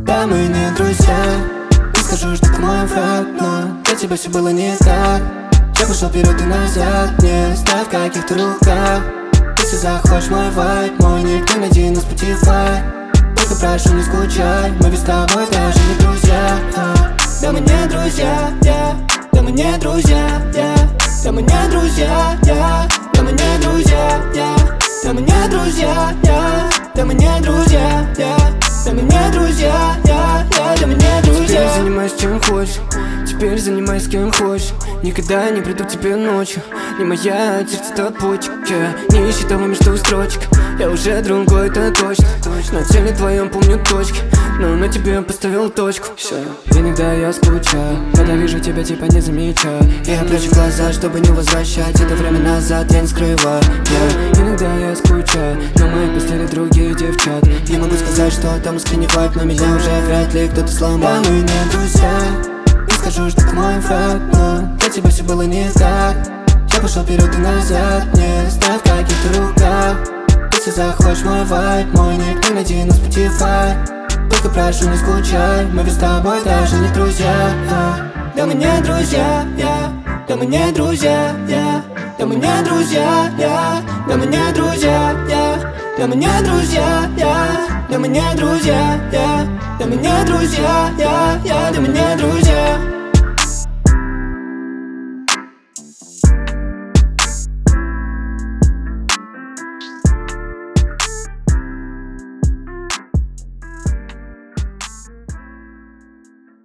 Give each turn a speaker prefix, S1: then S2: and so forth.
S1: Да, мы не друзья. Не скажу, что ты мой враг, но для тебя все было не так. Я пошел вперед и назад, не знаю в каких-то руках. Если захочешь мой вайб, мой ник ты найди на Spotify. Только прошу, не скучай, мы ведь с тобой даже не друзья. Да мы не друзья, да мы не друзья, да мы не друзья, да мы не друзья, да мы не друзья, да мы не друзья, да мы не друзья, да мы не друзья.
S2: Теперь занимайся чем хочешь, теперь занимайся кем хочешь. Никогда не приду к тебе ночью, не моя сердце топочек. Не ищи того между строчек, я уже другой, это точно. На теле твоем помню точки, но на тебе поставил точку. Иногда я скучаю, когда вижу тебя, типа не замечаю. Я прячу глаза, чтобы не возвращать это время назад, я не скрываю. Иногда я скучаю, но в моей постели другие девчат. Не могу сказать, что там искренний вайб, но меня уже вряд ли кто-то сломал.
S1: Да мы не друзья. Не скажу, что ты мой враг, но для тебя все было не так. Я пошел вперед и назад, не знаю в каких-то руках. Если захочешь мой вайб, мой ник ты найди на Spotify. Только прошу, не скучай, мы ведь с тобой даже не друзья. Да мы не друзья, да мы не друзья, да мы не друзья, да мы не друзья, да мы не друзья, да мы не друзья, да мы не друзья, да мы не друзья.